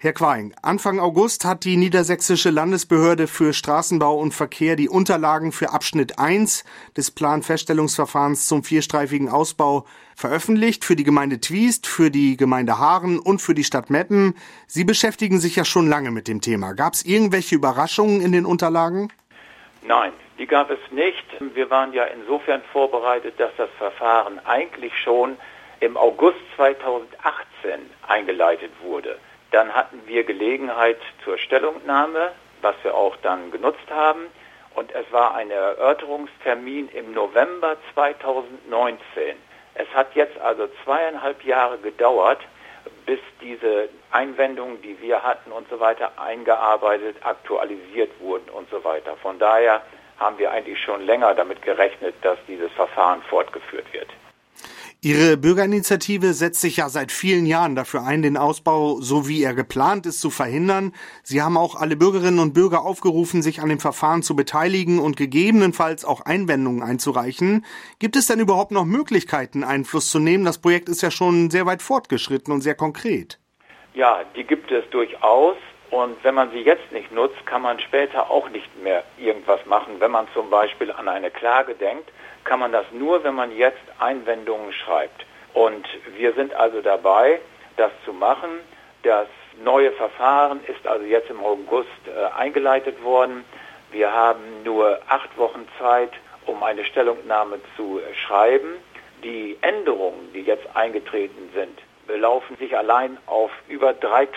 Herr Quaing, Anfang August hat die Niedersächsische Landesbehörde für Straßenbau und Verkehr die Unterlagen für Abschnitt 1 des Planfeststellungsverfahrens zum vierstreifigen Ausbau veröffentlicht für die Gemeinde Twiest, für die Gemeinde Haaren und für die Stadt Meppen. Sie beschäftigen sich ja schon lange mit dem Thema. Gab es irgendwelche Überraschungen in den Unterlagen? Nein, die gab es nicht. Wir waren ja insofern vorbereitet, dass das Verfahren eigentlich schon im August 2018 eingeleitet wurde. Dann hatten wir Gelegenheit zur Stellungnahme, was wir auch dann genutzt haben. Und es war ein Erörterungstermin im November 2019. Es hat jetzt also 2,5 Jahre gedauert, bis diese Einwendungen, die wir hatten und so weiter, eingearbeitet, aktualisiert wurden und so weiter. Von daher haben wir eigentlich schon länger damit gerechnet, dass dieses Verfahren fortgeführt wird. Ihre Bürgerinitiative setzt sich ja seit vielen Jahren dafür ein, den Ausbau, so wie er geplant ist, zu verhindern. Sie haben auch alle Bürgerinnen und Bürger aufgerufen, sich an dem Verfahren zu beteiligen und gegebenenfalls auch Einwendungen einzureichen. Gibt es denn überhaupt noch Möglichkeiten, Einfluss zu nehmen? Das Projekt ist ja schon sehr weit fortgeschritten und sehr konkret. Ja, die gibt es durchaus. Und wenn man sie jetzt nicht nutzt, kann man später auch nicht mehr irgendwas machen. Wenn man zum Beispiel an eine Klage denkt, kann man das nur, wenn man jetzt Einwendungen schreibt. Und wir sind also dabei, das zu machen. Das neue Verfahren ist also jetzt im August eingeleitet worden. Wir haben nur 8 Wochen Zeit, um eine Stellungnahme zu schreiben. Die Änderungen, die jetzt eingetreten sind, belaufen sich allein auf über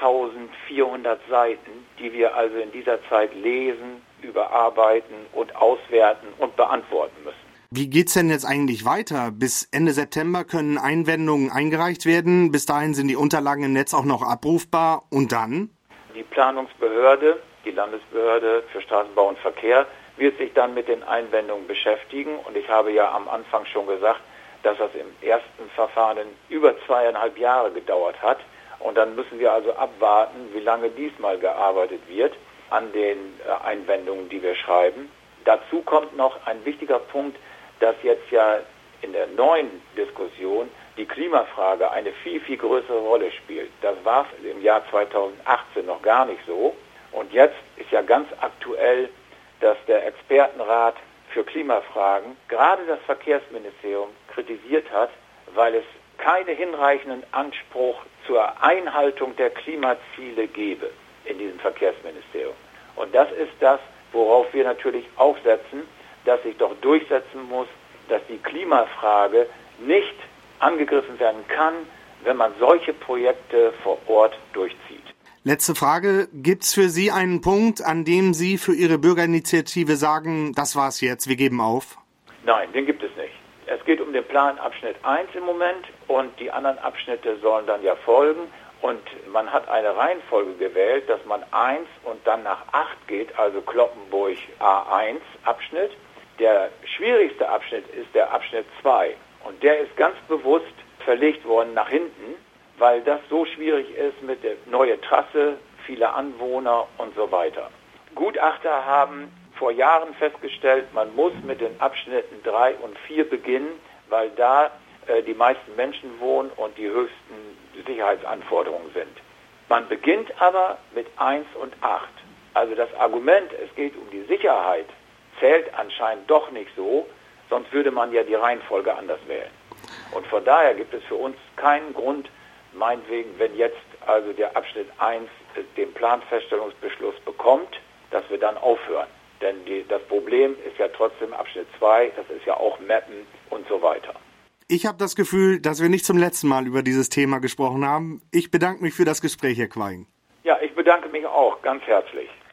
3.400 Seiten, die wir also in dieser Zeit lesen, überarbeiten und auswerten und beantworten müssen. Wie geht's denn jetzt eigentlich weiter? Bis Ende September können Einwendungen eingereicht werden. Bis dahin sind die Unterlagen im Netz auch noch abrufbar. Und dann? Die Planungsbehörde, die Landesbehörde für Straßenbau und Verkehr, wird sich dann mit den Einwendungen beschäftigen. Und ich habe ja am Anfang schon gesagt, dass das im ersten Verfahren über 2,5 Jahre gedauert hat. Und dann müssen wir also abwarten, wie lange diesmal gearbeitet wird an den Einwendungen, die wir schreiben. Dazu kommt noch ein wichtiger Punkt, dass jetzt ja in der neuen Diskussion die Klimafrage eine viel, viel größere Rolle spielt. Das war im Jahr 2018 noch gar nicht so. Und jetzt ist ja ganz aktuell, dass der Expertenrat für Klimafragen gerade das Verkehrsministerium kritisiert hat, weil es keinen hinreichenden Anspruch zur Einhaltung der Klimaziele gebe in diesem Verkehrsministerium. Und das ist das, worauf wir natürlich auch setzen, dass sich doch durchsetzen muss, dass die Klimafrage nicht angegriffen werden kann, wenn man solche Projekte vor Ort durchzieht. Letzte Frage. Gibt's für Sie einen Punkt, an dem Sie für Ihre Bürgerinitiative sagen, das war's jetzt, wir geben auf? Nein, den gibt es nicht. Es geht um den Plan Abschnitt 1 im Moment und die anderen Abschnitte sollen dann ja folgen. Und man hat eine Reihenfolge gewählt, dass man 1 und dann nach 8 geht, also Cloppenburg A1 Abschnitt. Der schwierigste Abschnitt ist der Abschnitt 2 und der ist ganz bewusst verlegt worden nach hinten, weil das so schwierig ist mit der neuen Trasse, viele Anwohner und so weiter. Gutachter haben vor Jahren festgestellt, man muss mit den Abschnitten 3 und 4 beginnen, weil da die meisten Menschen wohnen und die höchsten Sicherheitsanforderungen sind. Man beginnt aber mit 1 und 8. Also das Argument, es geht um die Sicherheit, zählt anscheinend doch nicht so, sonst würde man ja die Reihenfolge anders wählen. Und von daher gibt es für uns keinen Grund, meinetwegen, wenn jetzt also der Abschnitt 1 den Planfeststellungsbeschluss bekommt, dass wir dann aufhören. Denn das Problem ist ja trotzdem Abschnitt 2, das ist ja auch Meppen und so weiter. Ich habe das Gefühl, dass wir nicht zum letzten Mal über dieses Thema gesprochen haben. Ich bedanke mich für das Gespräch, Herr Quaing. Ja, ich bedanke mich auch ganz herzlich.